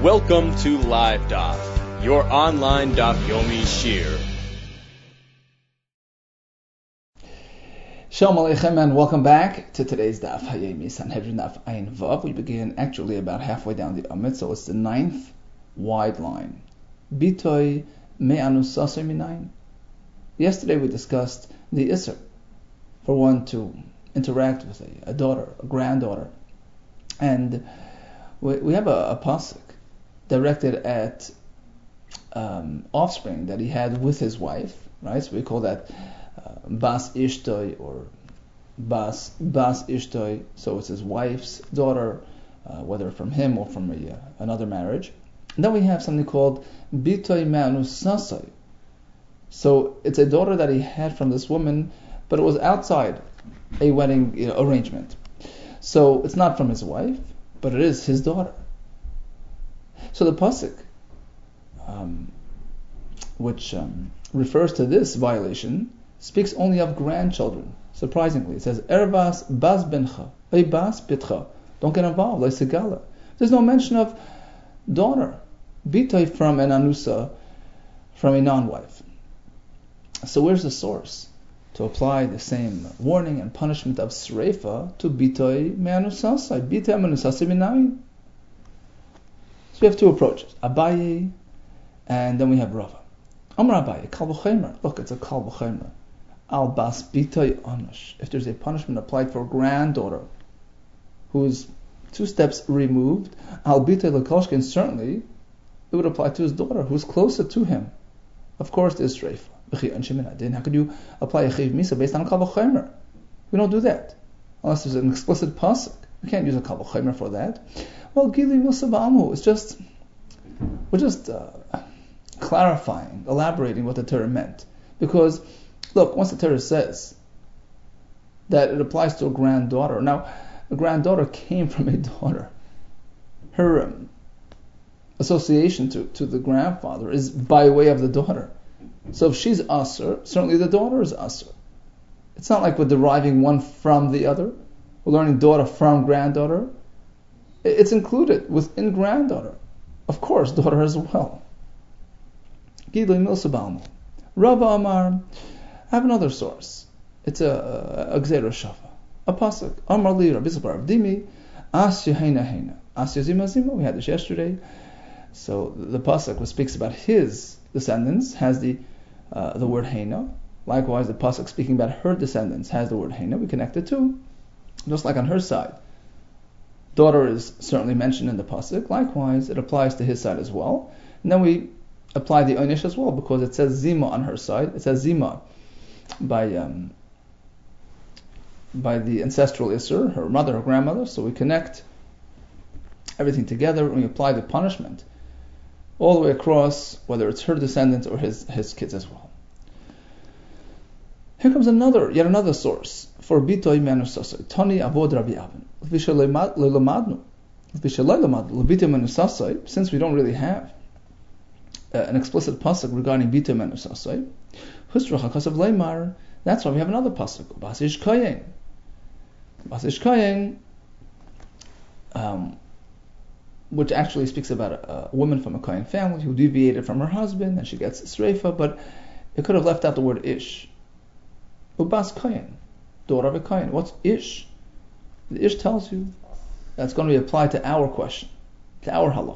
Welcome to Live Daf, your online Daf Yomi Shir. Shalom Aleichem and welcome back to today's Daf Hayomi Sanhedrin Daf Ayin Vav. We begin actually about halfway down the Amid, so it's the ninth wide line. Bitoy me'anu sasay minayin. Yesterday we discussed the Isser for one to interact with a daughter, a granddaughter, and we have a pasuk directed at offspring that he had with his wife, right? So we call that Bas Ishtoi or Bas Ishtoi. So it's his wife's daughter, whether from him or from another marriage. And then we have something called Bitoy Me'anu Sasai. So it's a daughter that he had from this woman, but it was outside a wedding arrangement. So it's not from his wife, but it is his daughter. So the pasuk, which refers to this violation, speaks only of grandchildren. Surprisingly, it says Ervas Bas Bencha, Bas Bitcha. Don't get involved, like Segala. There's no mention of daughter, Bitoy from an anusa, from a non-wife. So where's the source to apply the same warning and punishment of Sreifa to Bitoy Me'anusasai, Bitoy Me'anusasai Minayin? So we have two approaches, Abaye, and then we have Rava. Amar Abaye, Kal V'chomer. Look, it's a Kal V'chomer. Al Bas Bitoy Anush. If there's a punishment applied for a granddaughter who is two steps removed, Al Bitoy L'Koshkin, certainly it would apply to his daughter who's closer to him. Of course, there's Sreifa. How could you apply a Chiv Misa based on a Kal V'chomer? We don't do that unless there's an explicit pasuk. We can't use a Kal V'chomer for that. Well, Gili Musa Ba'amu, we're just clarifying, elaborating what the Torah meant. Because, look, once the Torah says that it applies to a granddaughter, now, a granddaughter came from a daughter. Her association to the grandfather is by way of the daughter. So if she's Asr, certainly the daughter is Asr. It's not like we're deriving one from the other. We're learning daughter from granddaughter. It's included within granddaughter. Of course, daughter as well. Gidli Milsabalmu. Rava Amar. I have another source. It's a Gzeira Shafa. A pasuk. Amar li Rabbi Zabar Avdimi. Asya Heina Heina. Asya Zima Zima. We had this yesterday. So the pasuk which speaks about his descendants has the word Heina. Likewise, the pasuk speaking about her descendants has the word Heina. We connect the two. Just like on her side. Daughter is certainly mentioned in the pasuk. Likewise, it applies to his side as well. And then we apply the Einish as well because it says Zima on her side. It says Zima by the ancestral Isser, her mother, her grandmother. So we connect everything together and we apply the punishment all the way across, whether it's her descendants or his kids as well. Here comes yet another source for Bitoy Me'anusasai. Tani Avod Rabbi Avin. Since we don't really have an explicit pasuk regarding Bitoy Me'anusasai, that's why we have another pasuk, Basish Kayin. Basish Kayin, which actually speaks about a woman from a Kayin family who deviated from her husband and she gets Sreifa, but it could have left out the word Ish. Ubas Kayin, daughter of a Kayin. What's Ish? The Ish tells you that's going to be applied to our question, to our halacha.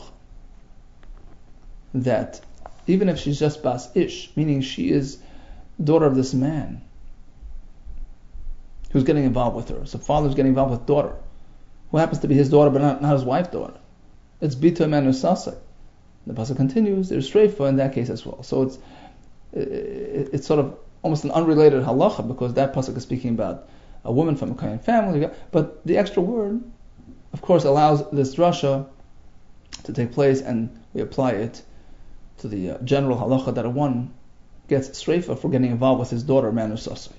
That even if she's just Bas Ish, meaning she is daughter of this man who's getting involved with her. So father's getting involved with daughter, who happens to be his daughter but not his wife's daughter. It's Bitoy Me'anusasai. The pasuk continues, there's Sreifa in that case as well. So it's sort of almost an unrelated halacha because that pasuk is speaking about a woman from a Kayin family, but the extra word, of course, allows this drasha to take place, and we apply it to the general halacha that one gets Sreifa for getting involved with his daughter Me'anusasai.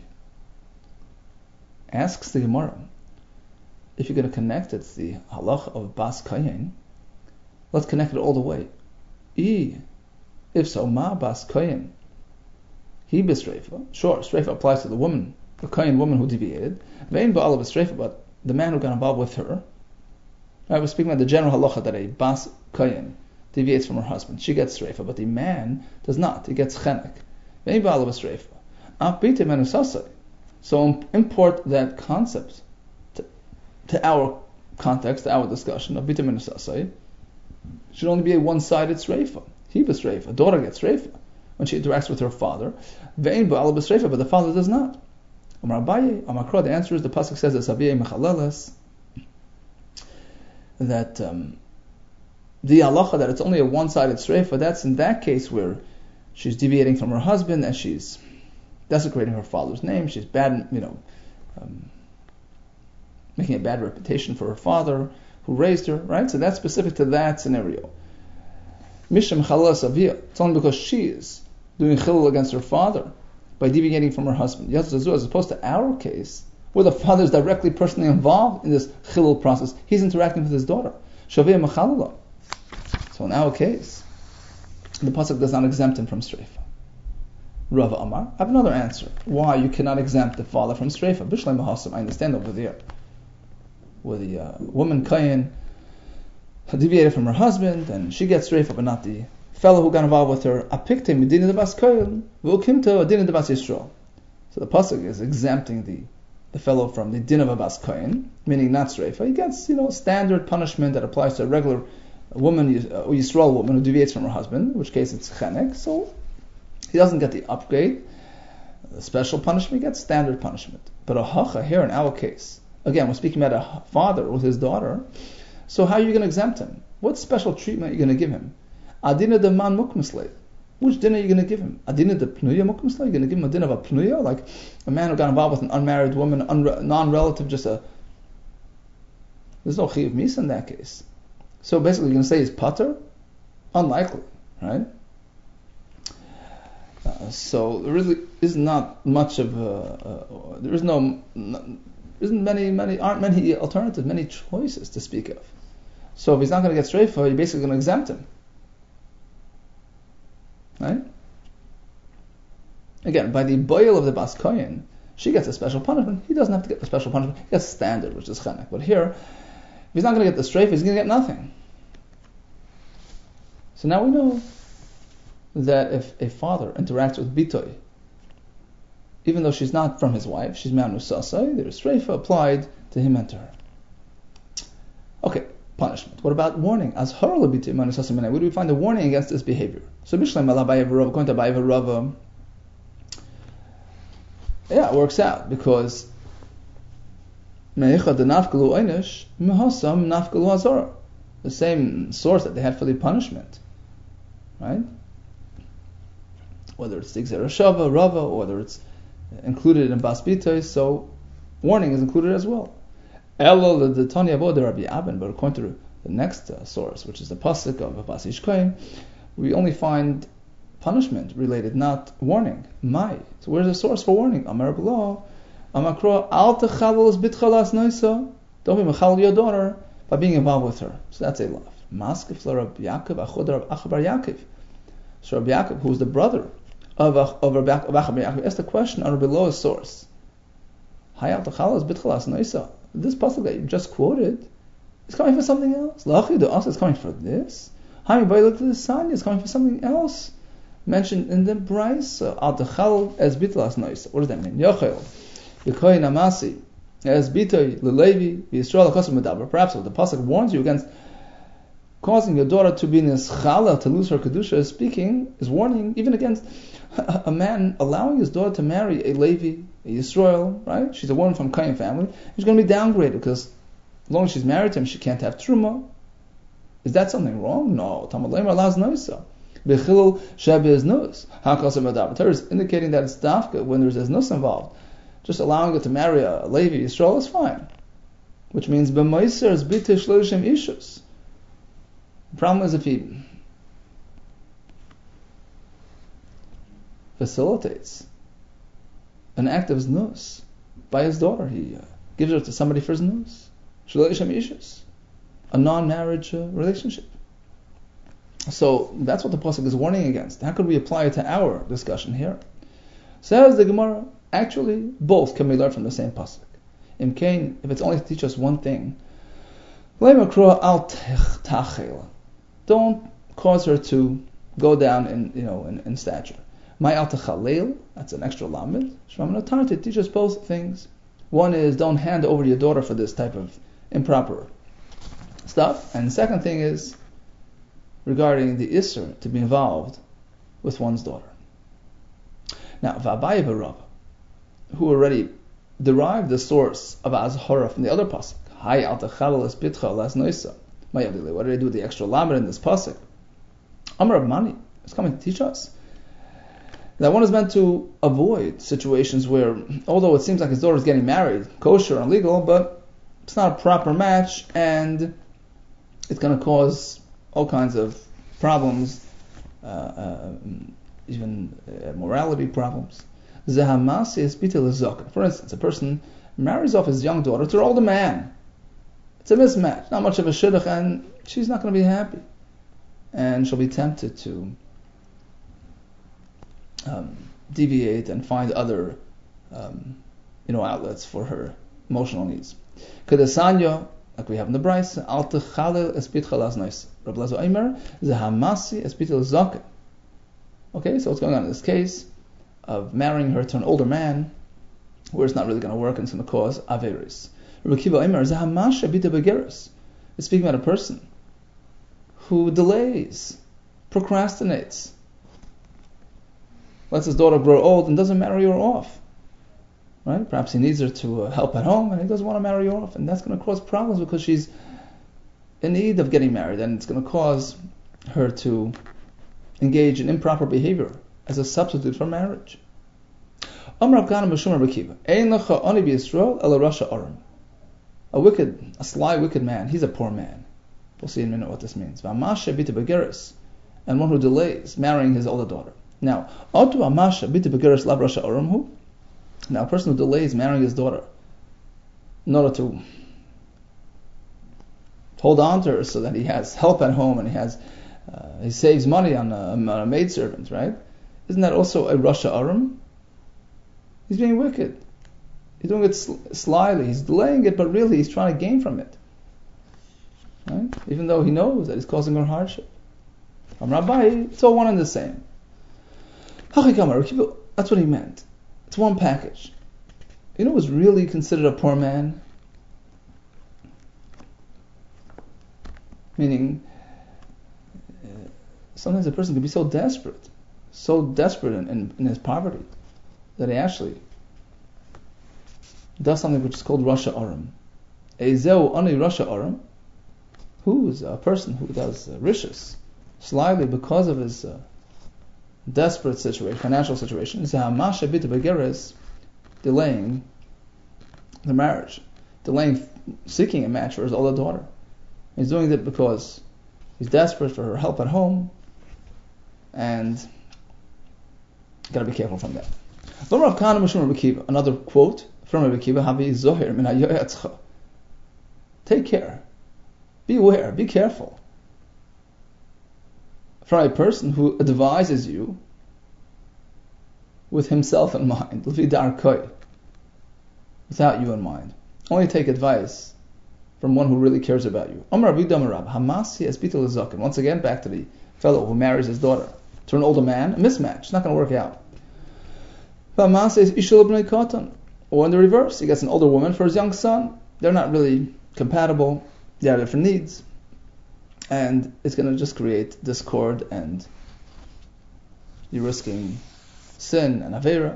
Asks the Gemara, if you're going to connect it to the halacha of Bas Kayin, let's connect it all the way. If so, Ma Bas Kayin. He b'streifa. Sure, streifa applies to the woman, the Kayin woman who deviated. Vein ba'ala b'streifa, but the man who got involved with her. Right, we're speaking about the general halacha that a Bas Kayin, deviates from her husband, she gets streifa, but the man does not. He gets chenek. Ve'en ba'alav streifa. Af bita menusasai. So import that concept to our context, to our discussion of bita menusasai. Should only be a one-sided streifa. He was streifa. Daughter gets streifa when she interacts with her father. Ve'en ba'alav streifa, but the father does not. Amar Abaye, Amar Kra, the answer is the pasuk says that Sabiyah Mechaleles, that the halacha that it's only a one-sided streifa, that's in that case where she's deviating from her husband and she's desecrating her father's name, she's bad, making a bad reputation for her father who raised her, right? So that's specific to that scenario. Misham Chaleles Aviyah, it's only because she is doing chilul against her father by deviating from her husband. As opposed to our case, where the father is directly personally involved in this chilul process, he's interacting with his daughter. Shaviyah Mechalala. So in our case, the pasuk does not exempt him from streifa. Rava Amar, I have another answer. Why you cannot exempt the father from streifa? Bishlei Mahasam, I understand over there, where the woman Kayin deviated from her husband, and she gets streifa, but not the fellow who got involved with her. Apikte midina devas Kayin, v'ukimto adina devas Yisrael. So the pasuk is exempting the fellow from the din of Abbas Kayin, meaning not streifa. He gets, standard punishment that applies to a regular woman, or Yisrael woman who deviates from her husband, in which case it's chenek. So he doesn't get the upgrade, the special punishment. He gets standard punishment. But a hacha here in our case, again, we're speaking about a father with his daughter. So how are you going to exempt him? What special treatment are you going to give him? Adina de man mukmislei. Which din are you going to give him? Adina de pnuya mukmislei? You're going to give him a din of a pnuya, like a man who got involved with an unmarried woman, non-relative, there's no chiyuv misa in that case. So basically, you're going to say he's pater? Unlikely, right? So there really is not much of aren't many alternatives, many choices to speak of. So if he's not going to get streifa, you're basically going to exempt him, right? Again, by the boil of the Bas Kohen, she gets a special punishment. He doesn't have to get the special punishment. He gets standard, which is chenek. But here, if he's not going to get the streifa, he's going to get nothing. So now we know that if a father interacts with bitoy, even though she's not from his wife, she's manusasai, there's streifa applied to him and to her. Okay, punishment. What about warning? As where do we find a warning against this behavior? So Mishlaim Alabayev going to Bayev Rava, it works out because the same source that they had for the punishment, right? Whether it's Tigzer Shava, Rava, or whether it's included in Bas Bitoy, so warning is included as well. Elo the Tanya Avodah Rabbi Abin, but according to the next source, which is the pasuk of Bas Yishkoim, we only find punishment related, not warning. Mai. So where's the source for warning? Amar B'lo, Amakro Al Techavos Bitchalas Noisa. Don't be mechal your daughter by being involved with her. So that's a law. Maskef Rabbi Yaakov Achod Rabbi Achabar Yaakov. So Rabbi Yaakov, who is the brother of Rabbi Achabar Yaakov, asked the question on Rabbi Lo's source. Hayal Techavos Bitchalas Noisa. This pasuk that you just quoted is coming for something else. Lachi the us is coming for this. Hami Bailuk to the Sanya is coming for something else mentioned in the Bryce. Al Techal as Bitchalas Noisa. What does that mean? Yochel Yekoyin Amasi as Bitoy Lelevi Yisrael Chasam Medaber. Perhaps if the pasuk warns you against causing your daughter to be nischala, to lose her kedusha, is warning even against a man allowing his daughter to marry a Levi, a Yisrael, right? She's a woman from Kayin family. She's going to be downgraded because as long as she's married to him, she can't have truma. Is that something wrong? No. Talmud Leimer allows noisa. Bechilul shebe is nus. Hakasam medaber. Torah is indicating that it's dafka when there's nus involved. Just allowing her to marry a Levi Yisrael is fine, which means b'maiser is b'tish shloshim ishus. The problem is if he facilitates an act of znus by his daughter, he gives her to somebody for znus, shloshim ishus, a non-marriage relationship. So that's what the pasuk is warning against. How could we apply it to our discussion here? Says the Gemara, actually, both can be learned from the same pasuk. In Cain, if it's only to teach us one thing, don't cause her to go down in stature. My altachalel, that's an extra lamed. Shvam natarti teaches both things. One is don't hand over your daughter for this type of improper stuff, and the second thing is regarding the isser to be involved with one's daughter. Now, V'abaye v'Rav, who already derived the source of Azhara from the other pasuk, Hay altachalel es bitcha las noisa. What did they do with the extra lamed in this pasuk? Amar Mani is coming to teach us that one is meant to avoid situations where, although it seems like his daughter is getting married, kosher and legal, but it's not a proper match, and it's going to cause all kinds of problems, even morality problems. For instance, a person marries off his young daughter to an older man. It's a mismatch, not much of a shidduch, and she's not going to be happy, and she'll be tempted to deviate and find other outlets for her emotional needs. Kedesanya, like we have in the Brisa, al techalel es bitcha las noisa. Rabbi Lezer Omer, zehamasi es bitcha l'zaken. Okay, so what's going on in this case of marrying her to an older man, where it's not really going to work and it's going to cause averis. Rabbi Kiva Omer, zehamasha bitcha begeris. It's speaking about a person who delays, procrastinates, lets his daughter grow old and doesn't marry her off. Right? Perhaps he needs her to help at home and he doesn't want to marry her off, and that's going to cause problems because she's in need of getting married, and it's going to cause her to engage in improper behavior as a substitute for marriage. A sly, wicked man, he's a poor man. We'll see in a minute what this means. And one who delays marrying his older daughter. Now, a person who delays marrying his daughter in order to hold on to her so that he has help at home and he saves money on a maidservant, right? Isn't that also a Rasha Aram? He's being wicked. He's doing it slyly. He's delaying it, but really he's trying to gain from it. Right? Even though he knows that he's causing her hardship. It's all one and the same. That's what he meant. It's one package. You know who's really considered a poor man? Meaning, sometimes a person can be so desperate in his poverty, that he actually does something which is called Rasha Aram. Ezeu ani Rasha Aram, who is a person who does rishus slyly because of his desperate situation, financial situation, is hamasha bita begeres, delaying the marriage, seeking a match for his older daughter. He's doing it because he's desperate for her help at home, and got to be careful from that. Another quote from Rabbi Akiva: take care, beware, be careful from a person who advises you with himself in mind, without you in mind. Only take advice from one who really cares about you. Once again, back to the fellow who marries his daughter to an older man, a mismatch, it's not going to work out. Or in the reverse, he gets an older woman for his young son. They're not really compatible, they have different needs, and it's going to just create discord, and you're risking sin and avera.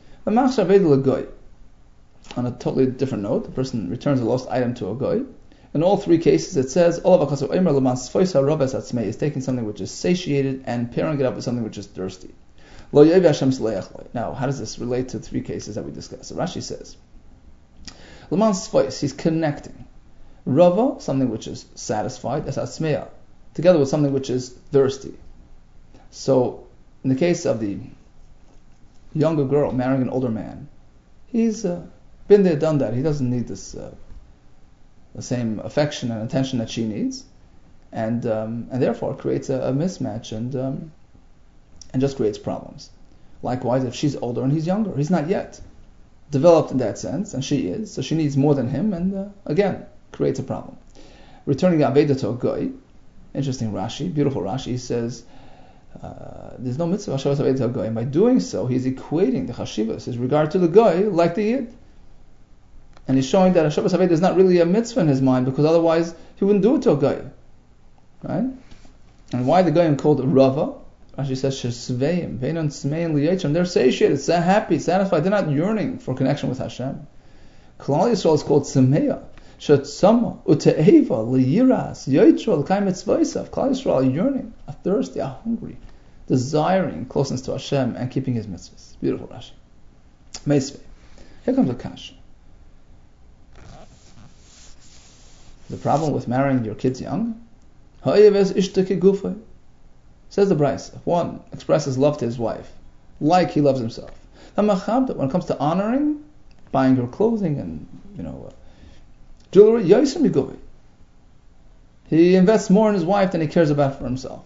On a totally different note, the person returns a lost item to a goy. In all three cases, it says is taking something which is satiated and pairing it up with something which is thirsty. Now, how does this relate to three cases that we discussed? So Rashi says, he's connecting Rava, something which is satisfied, as Atzmeya, together with something which is thirsty. So, in the case of the younger girl marrying an older man, he's been there, done that. He doesn't need this the same affection and attention that she needs, and therefore creates a mismatch and just creates problems. Likewise, if she's older and he's younger, he's not yet developed in that sense, and she is, so she needs more than him, and again creates a problem. Returning Aveda to a goy, Interesting Rashi, beautiful Rashi. He says there's no mitzvah Shabbos Haved to Goy. By doing so, he's equating the chashivas, his regard to the Goy, like the Yid. And he's showing that a Shabbos Haved is not really a mitzvah in his mind, because otherwise he wouldn't do it to a Goy. Right? And why the Goyim called Rava? Rashi says, Shesveim, Veinon Smein Liyachim. They're satiated, they're happy, satisfied. They're not yearning for connection with Hashem. Klal Yisrael is called Semeya. Shetzama, Ute'eva, Liyiras, Yoitro, L'kai Mitzvaysav. Klal Yisrael are yearning, are thirsty, are hungry, desiring closeness to Hashem and keeping His mitzvahs. Beautiful Rashi. Meisvei. Here comes the kash. The problem with marrying your kids young? Says the Bryce, if one expresses love to his wife, like he loves himself, when it comes to honoring, buying her clothing and jewelry, he invests more in his wife than he cares about for himself.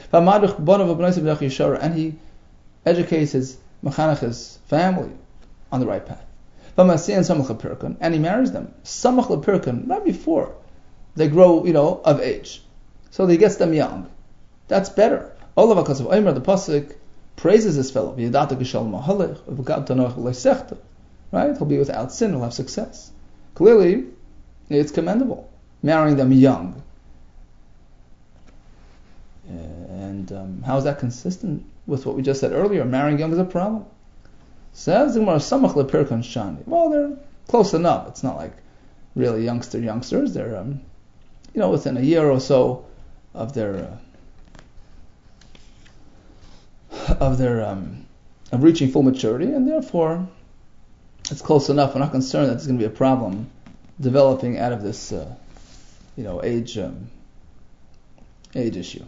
And he educates his mechanech, his family, on the right path. And he marries them right before they grow, of age. So he gets them young. That's better. All of because of Omer, the pasuk praises this fellow. Right? He'll be without sin. He'll have success. Clearly, it's commendable marrying them young. And how is that consistent with what we just said earlier? Marrying young is a problem. Says the Gemara, Samach lePirkon Shani. Well, they're close enough. It's not like really youngsters. They're within a year or so of their of reaching full maturity, and therefore it's close enough. We're not concerned that there's going to be a problem developing out of this age issue.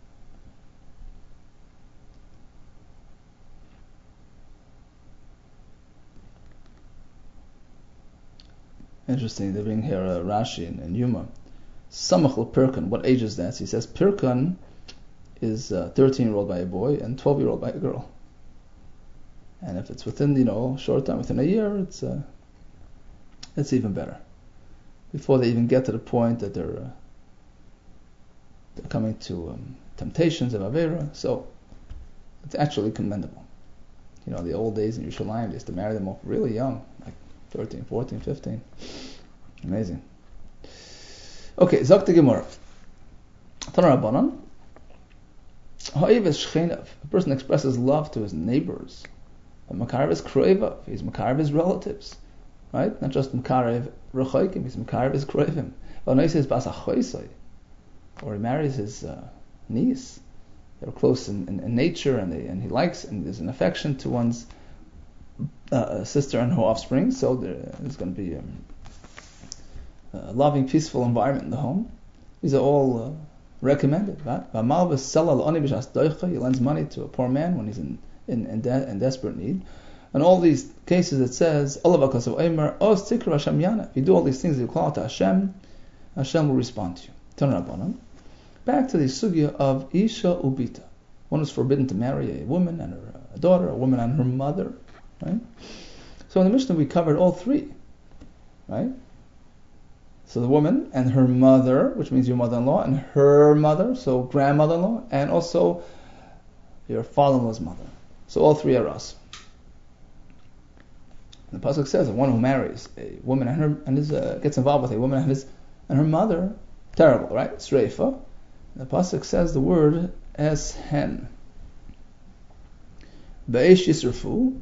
Interesting, they bring here Rashi and Yuma. Samach Pirkan, what age is that? He says Pirkan is 13-year-old by a boy and 12-year-old by a girl. And if it's within short time, within a year, it's even better. Before they even get to the point that they're coming to temptations of Avera, so it's actually commendable. The old days in Yerushalayim, they used to marry them off really young, like 13, 14, 15. Amazing. Okay, Zok the Gemara. Tanarabanan. A person expresses love to his neighbors. Makarev is kroiva. He's makarev his relatives. Right? Not just makarev rechoikim, he's makarev his kroivim. Or he marries his niece. They're close in nature, and he likes, and there's an affection to one's sister and her offspring, so there's going to be a loving, peaceful environment in the home. These are all recommended. Right? He lends money to a poor man when he's in desperate need. And all these cases it says, if you do all these things, you call out to Hashem, Hashem will respond to you. Back to the sugya of Isha Ubita. One is forbidden to marry a woman and her daughter, a woman and her mother. Right? So in the Mishnah we covered all three. Right? So the woman and her mother, which means your mother-in-law, and her mother, so grandmother-in-law, and also your father-in-law's mother. So all three are us. And the pasuk says that one who marries a woman gets involved with a woman and her mother, terrible, right? Sreifa. The pasuk says the word eshen. Be'esh yisrafu.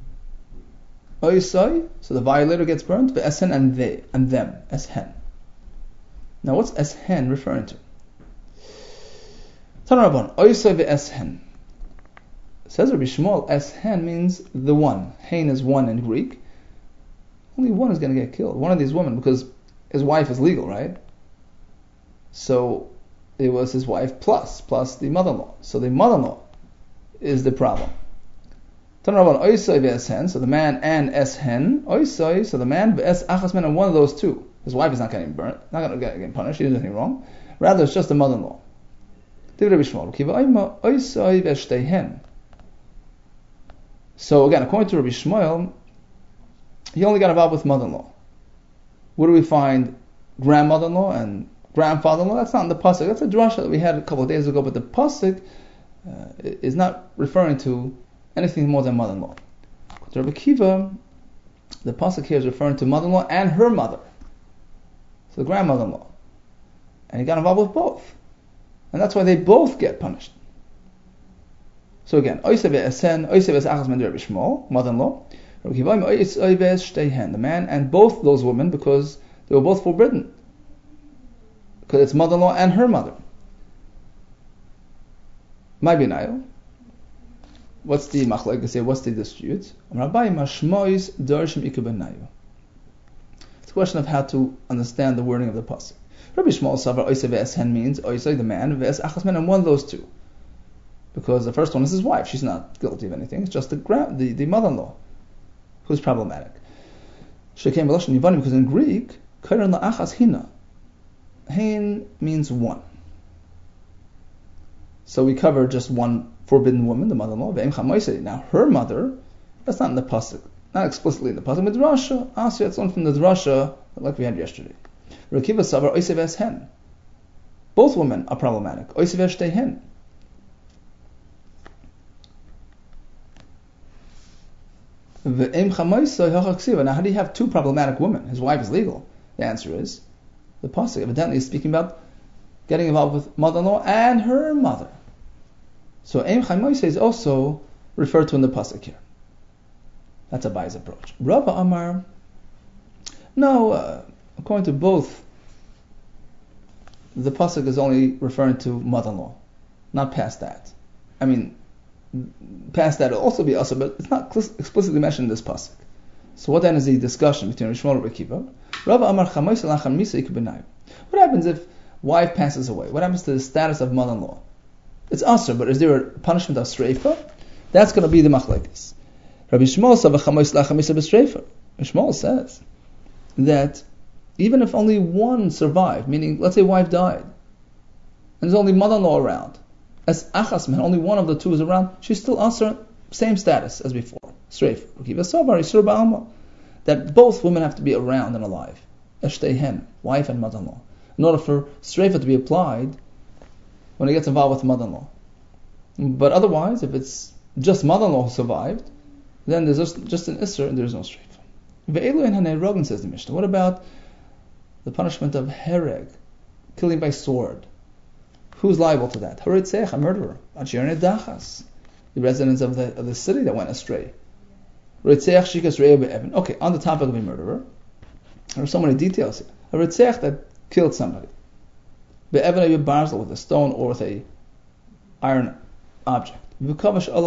Oisai, so the violator gets burnt. Be'eshen and them. Eshen. Now what's eshen referring to? Tanarabon. Oisai ve'eshen. Says Rabbi Shmuel, eshen means the one. Hein is one in Greek. Only one is going to get killed. One of these women, because his wife is legal, right? So it was his wife plus the mother-in-law. So the mother-in-law is the problem. So the man and eshen, oisoi, so the man, ve'es achasmen, and one of those two. His wife is not getting burnt, not going to get punished, she did anything wrong. Rather, it's just the mother-in-law. So again, according to Rabbi Shmuel, he only got involved with mother-in-law. Where do we find grandmother-in-law and grandfather-in-law, that's not in the pasuk. That's a drasha that we had a couple of days ago, but the pasuk is not referring to anything more than mother-in-law. To Rabbi Kiva, the pasuk here is referring to mother-in-law and her mother, so the grandmother-in-law, and he got involved with both, and that's why they both get punished. So again, mother-in-law, the man and both those women, because they were both forbidden, because it's mother-in-law and her mother. What's the machlek? What's the dispute? It's a question of how to understand the wording of the pasuk. Rabbi Shmuel Savar Oisei ve'es hen means Oisei the man, ve'es achas men, and one of those two. Because the first one is his wife; she's not guilty of anything. It's just the mother-in-law who's problematic. Shekhem v'loshen yivanim, because in Greek, kairan la'achas hina. Hein means one. So we cover just one forbidden woman, the mother-in-law. Now her mother, that's not in the pasuk, not explicitly in the pasuk. Midrasha, Asya, it's on from the drasha like we had yesterday. Rekiva savar oisei ve'es hen. Both women are problematic. Oisei ve'es shtei hen. Now how do you have two problematic women? His wife is legal. The answer is the pasuk evidently is speaking about getting involved with mother-in-law and her mother. So Eim Chaimoise is also referred to in the pasuk here. That's Abai's approach. Rava Amar, no, according to both, the pasuk is only referring to mother-in-law, not past that. I mean, past that it'll also be also, but it's not explicitly mentioned in this pasuk. So what then is the discussion between Rishmol and Rabbi Kiva? Rava Amar Chaimoise lachan misa ikubenai. What happens if wife passes away? What happens to the status of mother-in-law? It's asr, but is there a punishment of streifa? That's going to be the machlekes. Rabbi Shmuel says that even if only one survived, meaning let's say wife died, and there's only mother-in-law around, as achas men, only one of the two is around, she's still asr, same status as before. Streifa. That both women have to be around and alive. Eshtehen, wife and mother-in-law. In order for streifa to be applied when he gets involved with mother-in-law. But otherwise, if it's just mother-in-law who survived, then there's just an isser and there's no streifa. Ve'elu en hanei says the Mishnah. What about the punishment of hereg, killing by sword? Who's liable to that? Haritzeach, a murderer. Achir nedachas, the residents of the city that went astray. Haritzeach shikas re'eh be'evan. Okay, on the topic of a murderer, there are so many details here. Haritzeach that killed somebody. Be'evan barzel, with a stone or with a iron object. Or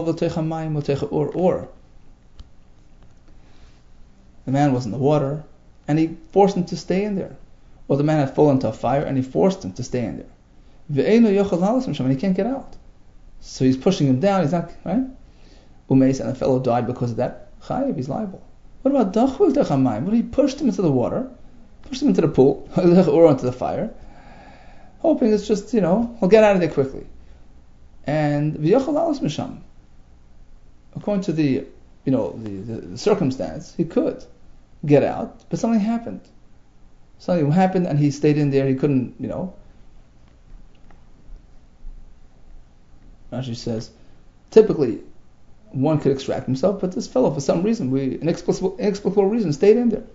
the man was in the water and he forced him to stay in there. Or the man had fallen into a fire and he forced him to stay in there. And he can't get out. So he's pushing him down, he's not, right? Umeis, and the fellow died because of that. Chayiv, he's liable. What about dachul techamayim? Well, he pushed him into the water, pushed him into the pool, or into the fire, hoping it's just, he'll get out of there quickly. And v'yochel alas misham. According to the circumstance, he could get out, but something happened. Something happened and he stayed in there, he couldn't, Rashi says, typically one could extract himself, but this fellow, for some reason, inexplicable reason, stayed in there.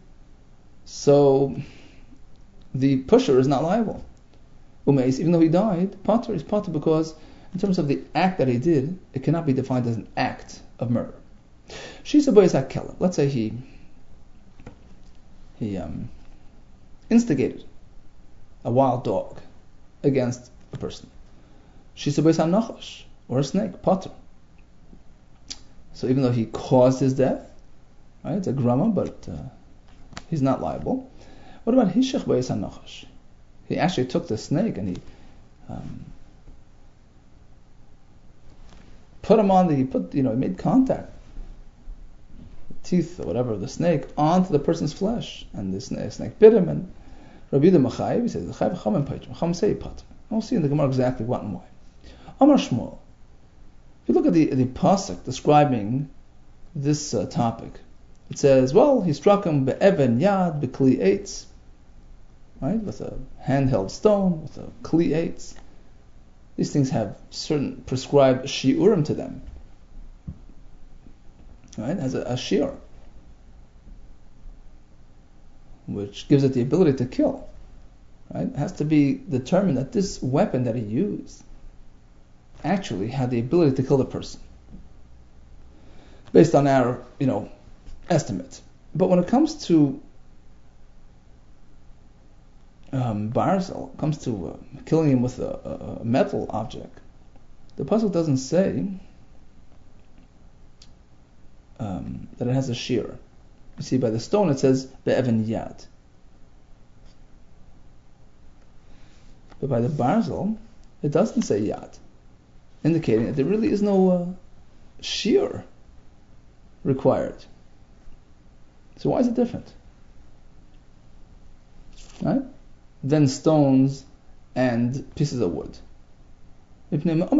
So the pusher is not liable. Umeis, even though he died, Potter is Potter because in terms of the act that he did, it cannot be defined as an act of murder. Shisa boyes hakela. Let's say he instigated a wild dog against a person. Shisa boyes hanachash, or a snake, Potter. So even though he caused his death, right, it's a grama, but he's not liable. What about hishach boyes hanachash? He actually took the snake and he put him on he made contact, teeth or whatever of the snake onto the person's flesh, and the snake bit him. And Rabbi Yehuda Machayev, he says the Chayav Chachamim Paitim, Chacham say Pater. I'll see in the Gemara exactly what and why. Amar Shmuel. If you look at the pasuk describing this topic, it says, well, he struck him be'even yad be'kli eitz. right? With a handheld stone, with a kli eitz. These things have certain prescribed shiurim to them, right? As a shiur, which gives it the ability to kill, right? It has to be determined that this weapon that he used actually had the ability to kill the person, based on our, estimate. But when it comes to Barzel, comes to killing him with a metal object, the pasuk doesn't say that it has a shear. You see, by the stone it says be'even yad, but by the Barzel it doesn't say yad, indicating that there really is no shear required. So why is it different? Right? Than stones and pieces of wood. The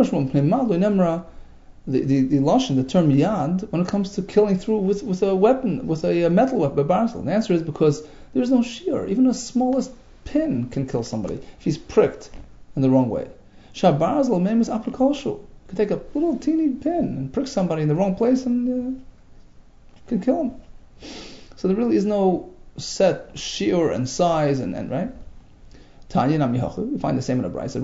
lashon, the term yad, when it comes to killing through with a weapon, with a metal weapon, barzel. The answer is because there is no shear. Even the smallest pin can kill somebody if he's pricked in the wrong way. Shabarzel mem is aprikoshu. Could take a little teeny pin and prick somebody in the wrong place and can kill him. So there really is no set shear and size and right. Tanya Nam Yehochu, we find the same in the Brayso.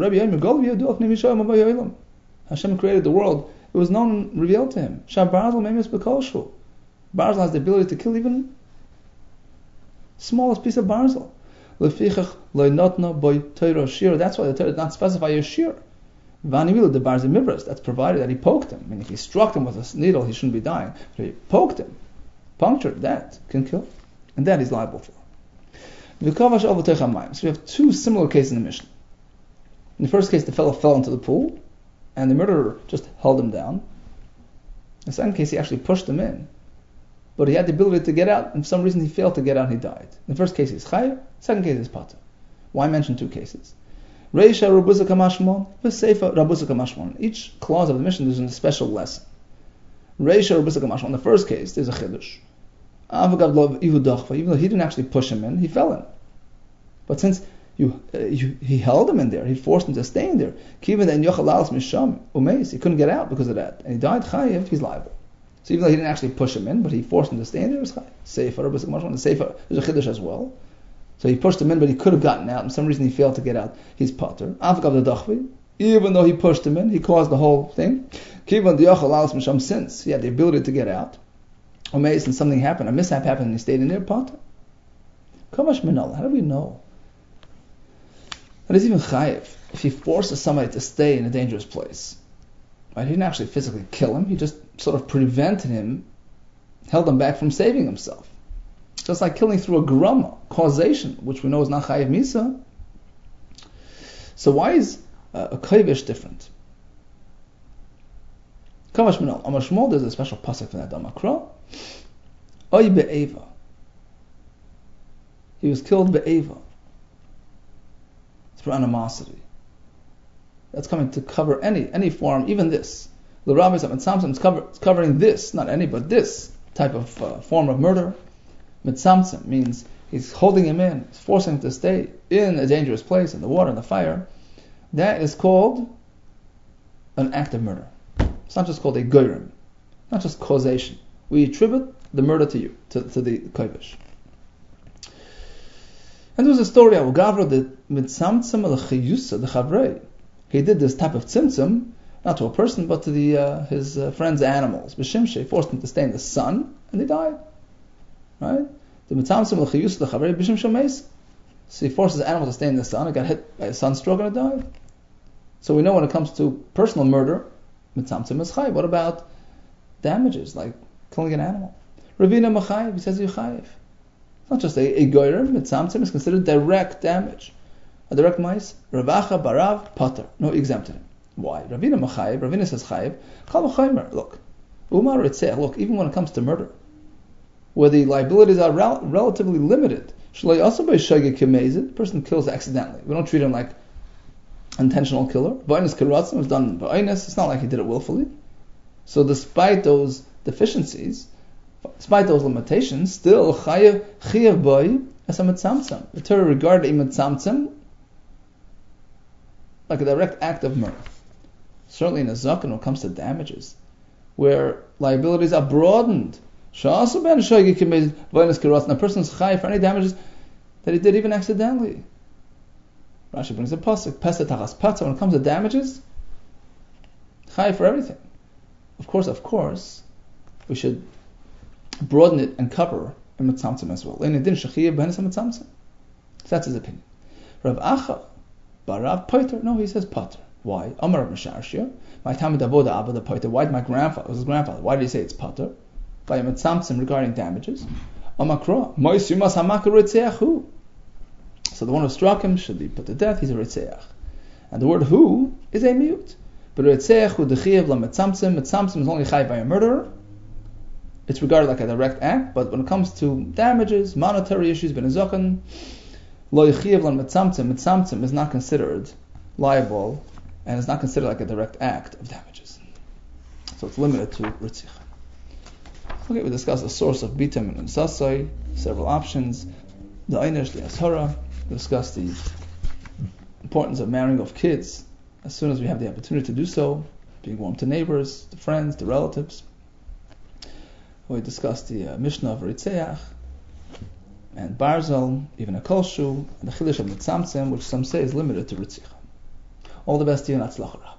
Hashem created the world; it was known, revealed to him. Barzel has the ability to kill even smallest piece of barzel. That's why the Torah did not specify a shear. That's provided that he poked him. I mean, if he struck him with a needle, he shouldn't be dying. But if he poked him, punctured, that can kill, and that he's liable for. So we have two similar cases in the Mishnah. In the first case, the fellow fell into the pool, and the murderer just held him down. In the second case, he actually pushed him in, but he had the ability to get out, and for some reason he failed to get out and he died. In the first case, he's chayav. Second case is pater. Why mention two cases? Reisha Rabusa Kamashmon, Veseifa Rabusa Kamashmon. Each clause of the Mishnah is a special lesson. Reisha Rabusa Kamashmon. In the first case, there's a chiddush. Even though he didn't actually push him in, he fell in. But since he held him in there, he forced him to stay in there. He couldn't get out because of that, and he died chayiv. He's liable. So even though he didn't actually push him in, but he forced him to stay in there, it's chayiv. Seifa Rabusa Kamashmon. The Seifa, there's a chiddush as well. So he pushed him in, but he could have gotten out. For some reason, he failed to get out. He's pater. Even though he pushed him in, he caused the whole thing. Since he had the ability to get out, and something happened, a mishap happened, and he stayed in there, pater. How do we know? That is even chayiv. If he forces somebody to stay in a dangerous place, right? He didn't actually physically kill him. He just sort of prevented him, held him back from saving himself. Just like killing through a grama, causation, which we know is not chayiv misa. So why is a kovesh different? Kavash minol. Amashmol, there's a special pasuk for that. Amakra. Oy be'eva. He was killed be'eva. Through animosity. That's coming to cover any form, even this. The rabbis of Mitzamtzim is covering this, not any, but this type of form of murder. Mitzamtzim means he's holding him in, he's forcing him to stay in a dangerous place, in the water, in the fire. That is called an act of murder. It's not just called a goyrim, not just causation. We attribute the murder to you, to the kovesh. And there was a story of Gavra, the mitzamtzim al-chiyusa, the chavrei. He did this type of tzimtzum, not to a person, but to his friends' animals. B'shimshei forced them to stay in the sun, and they died. Right? The mitzamtzim al-chiyusa, the chavrei, b'shimshei meis. So he forced his animal to stay in the sun, it got hit by a sunstroke, and it died. So we know when it comes to personal murder, mitzamtzim is chayiv. What about damages, like killing an animal? Ravina machayiv, he says you chayiv. Not just a goyrim, mitzamtzim is considered direct damage. A direct mice, Ravacha, Barav, Pater. No, exempted him. Why? Ravina Machayev, Ravina says Chayev, Chal V'chaymer. Look, Umar Ritzeh, look, even when it comes to murder, where the liabilities are relatively limited, Shloi also by Shagig Kemezid, the person kills accidentally. We don't treat him like intentional killer. V'aynis Kiratzim was done v'aynis, it's not like he did it willfully. So despite those deficiencies, Despite those limitations, still chayav boy as a mitzamtzem. The Torah regarded a mitzamtzem like a direct act of murder. Certainly in a zaken, when it comes to damages, where liabilities are broadened. A person's chayav for any damages that he did even accidentally. Rashi brings a pasuk, pesach tachas patza. When it comes to damages, chayav for everything. Of course, we should broaden it and cover a mitzamtzem as well. So that's his opinion. Rav Acha, Barav Poiter, no, he says Potter. Why? Amar Rav Misharshia, my Talmid Avoda Abba the Poiter. Why did my grandfather? It was his grandfather. Why did he say it's Potter? By a mitzamtzem regarding damages. Amakra, Moisimas Hamakar Ritzeachu. So the one who struck him should be put to death. He's a ritzeach, and the word who is a mute. But ritzeach hu dechiyav la mitzamtzem. Mitzamtzem is only chayav by a murderer. It's regarded like a direct act, but when it comes to damages, monetary issues, ben azokan, lo yichiyav la mitzamtzem. Mitzamtzem is not considered liable, and is not considered like a direct act of damages. So it's limited to ritzeach. Okay, we discussed the source of bitam and sasai, several options. The einish, the ashara. We discussed the importance of marrying off kids as soon as we have the opportunity to do so, being warm to neighbors, to friends, to relatives. We discussed the Mishnah of Ritzeach and Barzel, even a Kolshu, and the Chilish of Mitzamtzem, which some say is limited to Ritzicha. All the best to you and Atzlach.